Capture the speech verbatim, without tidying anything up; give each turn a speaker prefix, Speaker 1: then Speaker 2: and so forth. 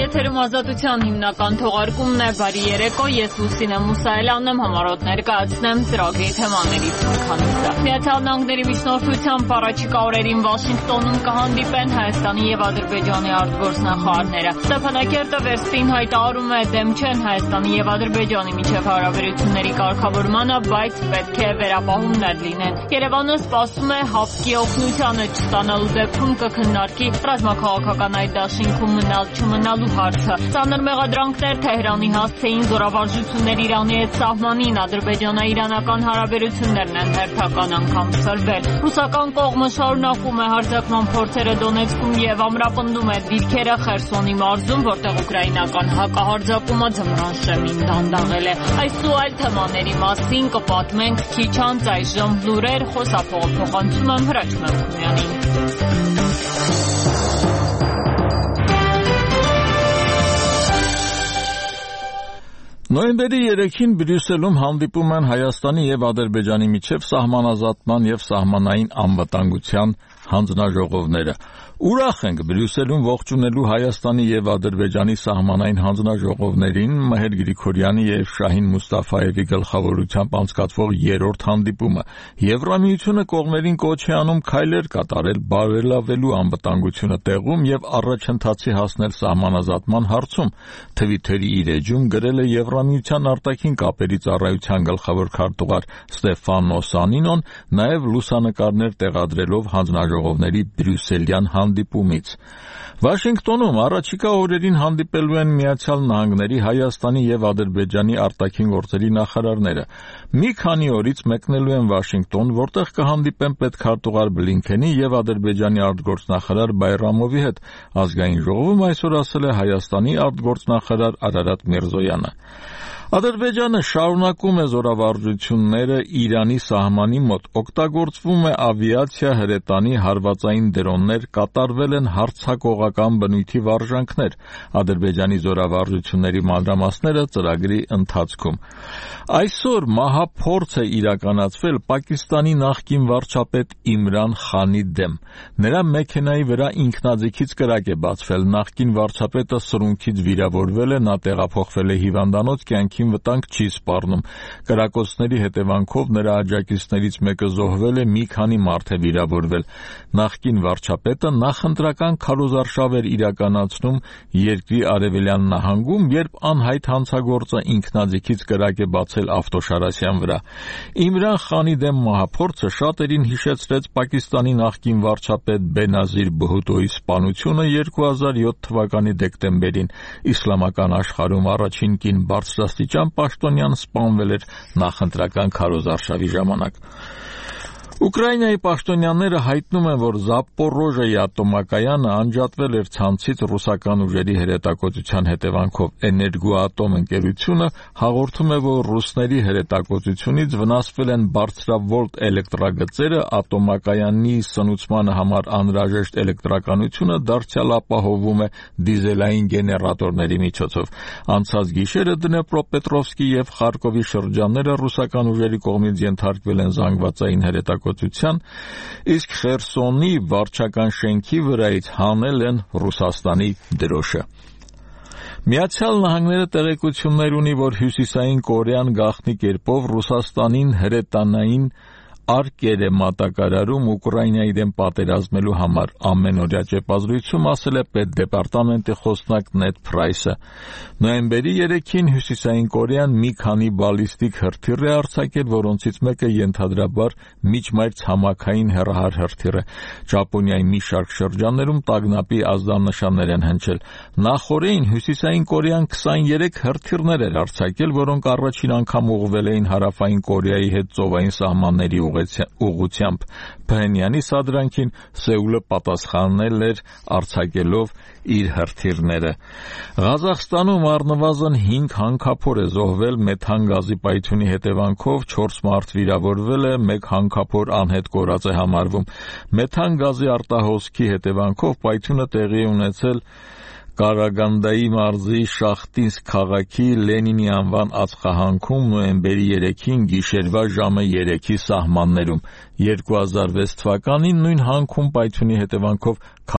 Speaker 1: Եթերում Ազատության հիմնական թողարկումն է, բարի երեկո, ես Լուսինե Մուսայելյանն եմ, համառոտ ներկայացնեմ ծրագրի թեմաներից մի քանիսը։ Միացյալ Նահանգների միջնորդությամբ առաջիկա օրերին Վաշինգտոնում կհանդիպեն Հայաստանի և Ադրբեջանի արտգործնախարարները։ Ստեփանակերտը վերստին հայտարարում է դեմ չեն Հայաստանի և Ադրբեջանի միջև հարաբերությունների կարգավորմանը, բայց պետք է վերապահումներ լինեն։ Երևանը սպասում է հապկի օգնությանը չստանալու դեպքում կքննարկի ռազմաքաղաքական այդ դաշինքում մնալ չմնալու հարցը։ Ծանր մեղադրանքներ Թեհրանի հասցեին զորավարժություններ Իրանի հետ սահմանին, ադրբեջանա-իրանական հարաբերություններն են հերթական անգամ սրվել։ Ռուսական կողմը շարունակում է հարձակման փորձերը Դոնեցկում և ամրապնդում է դիրքերը Խերսոնի մարզում, որտեղ ուկրաինական հակահարձակումը ձմռան շեմին դանդաղել է։ Այս ու այլ թեմաների մասին կպատմենք քիչ անց, այժմ լուրեր, խոսափողը փոխանցում եմ Հրաչ Մելքումյանին։
Speaker 2: Նոյեմբերի երեքին Բրյուսելում հանդիպում են Հայաստանի և Ադրբեջանի միջև սահմանազատման և սահմանային անվտանգության հանձնաժողովները։ Ուրախ ենք Բրյուսելում ողջունելու Հայաստանի և Ադրբեջանի սահմանային հանձնաժողովներին Մհեր Գրիգորյանի և Շահին Մուստաֆայևի գլխավորությամբ անցկացվող երրորդ հանդիպումը։ Եվրամիությունը կողմերին կոչ է անում քայլեր կատարել բարելավելու անվտանգությունը տեղում և առաջընթացի հասնել սահմանազատման հարցում։ Թվիթերի իր էջում գրել է Եվրամիության արտաքին կապերի ծառայության գլխավոր քարտուղար Ստեֆանո Սանինոն, նաև լուսանկարներ տեղադրելով հանձնաժողովների բրյուսելյան հանդիպումից։ Վաշինգտոնում առաջիկա օրերին հանդիպելու են Միացյալ Նահանգների, Հայաստանի և Ադրբեջանի արտաքին գործերի նախարարները։ Մի քանի օրից մեկնելու են Վաշինգտոն, որտեղ կհանդիպեն պետքարտուղար Բլինքենի և Ադրբեջանի արտգործնախարար Բայրամովի հետ։ Ազգային ժողովում այսօր ասել է Հայաստանի արտգործնախարար Արարատ Միրզոյանը։ Ադրբեջանը շարունակում է զորավարժությունները Իրանի սահմանի մոտ, օգտագործվում է ավիացիա, հրետանի, հարվածային դրոններ, կատարվել են հարձակողական բնույթի վարժանքներ։ Ադրբեջանի զորավարժությունների մանրամասները ծրագրի ընթացքում։ Այսօր մահափորձ է իրականացվել Պակիստանի նախկին վարչապետ Իմրան Խանի դեմ։ Նրա մեքենայի վրա ինքնաձիգից կրակ է բացվել։ Նախկին վարչապետը սրունքից վիրավորվել է, նա տեղափոխվել է հիվանդանոց, կյանքին վտանգ չի սպառնում։ Կրակոցների հետևանքով նրա աջակիցներից մեկը զոհվել է, մի քանի մարդ է վիրավորվել։ Նախկին վարչապետը նախընտրական քարոզարշավ էր իրականացնում երկրի արևելյան նահանգում, երբ անհայտ հանցագործը ինքնաձիգից կրակ է բացել ավտոշարասյան վրա։ Իմրան Խանի դեմ մահափորձը շատերին հիշեցրեց Պակիստանի նախկին վարչապետ Բենազիր Բհուտոյի սպանությունը երկու հազար յոթ թվականի դեկտեմբերին։ Իսլամական աշխարհում առաջին կին բարձրաստիճան պաշտոնյան սպանվել էր նախընտրական քարոզարշավի ժամանակ։ Ուկրաինայի պաշտոնյաները հայտնում են, որ Զապորոժիայի ատոմակայանը անջատվել էր ցանցից ռուսական ուժերի հրետակոծության հետևանքով։ Էներգոատոմ ընկերությունը հաղորդում է, որ ռուսների հրետակոծությունից վնասվել են բարձրավոլտ էլեկտրագծերը, ատոմակայանի սնուցման համար անհրաժեշտ էլեկտրականությունը դարձյալ ապահովում է դիզելային գեներատորների միջոցով։ Անցած գիշերը Դնեպրոպետրովսկի և Խարկովի շրջանները ռուսական ուժերի կողմից ենթարկվել են զանգվածային հրետակոծության, իսկ Խերսոնի վարչական շենքի վրայից հանել են Ռուսաստանի դրոշը։ Միացյալ Նահանգները տեղեկություններ ունի, որ Հյուսիսային Կորեան գաղտնի կերպով Ռուսաստանին հրետանային արկեր է մատակարարում Ուկրաինայի դեմ պատերազմելու համար։ Ամենօրյա ճեպազրույցում ասել է պետդեպարտամենտի խոսնակ Նեդ Փրայսը։ Նոյեմբերի երեքին Հյուսիսային Կորեան մի քանի բալիստիկ հրթիռ է արձակել, որոնցից մեկը ենթադրաբար միջմայր ցամաքային հեռահար հրթիռ է։ Ճապոնիայի մի շարք շրջաններում տագնապի ազդանշաններ են հնչել։ Նախօրեին Հյուսիսային Կորեան քսաներեք հրթիռներ էր արձակել, որոնք առաջին անգամ ուղղվել էին Հարավային Կորեայի հետ ծովային սահմանների ուղղությամբ։ Փհենյանի սադրանքին Սեուլը պատասխանել էր արձակելով իր հրթիռները։ Ղազախստանում առնվազն հինգ հանքափոր է զոհվել մեթան գազի պայթյունի հետևանքով, չորս մարդ վիրավորվել է, մեկ հանքափոր անհետ կորած է համարվում։ Մեթան գազի արտահոսքի հետևանքով պայթյունը տեղի է ունեցել Կարագանդայի մարզի Շախտինսկ քաղաքի Լենինի անվան ածխահանքում նոյեմբերի երեքին գիշերվա ժամը երեքի սահմաններում։ երկու հազար վեց թվականին նույն հանքում պայթյունի հետևանքով